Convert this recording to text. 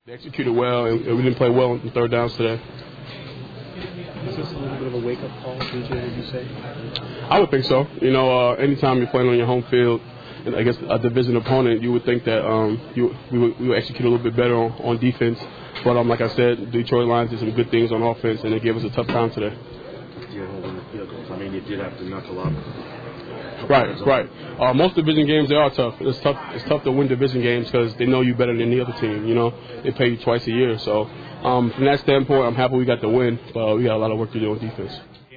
They executed well, and we didn't play well on third downs today. Is this a little bit of a wake-up call, DJ, would you say? I would think so. You know, anytime you're playing on your home field and against a division opponent, you would think that we would execute a little bit better on defense. But like I said, Detroit Lions did some good things on offense, and they gave us a tough time today. You're holding the field goals. I mean, you did have to knuckle up. Right. Most division games, they are tough. It's tough to win division games because they know you better than the other team. You know, they pay you twice a year. So from that standpoint, I'm happy we got the win, but we got a lot of work to do on defense.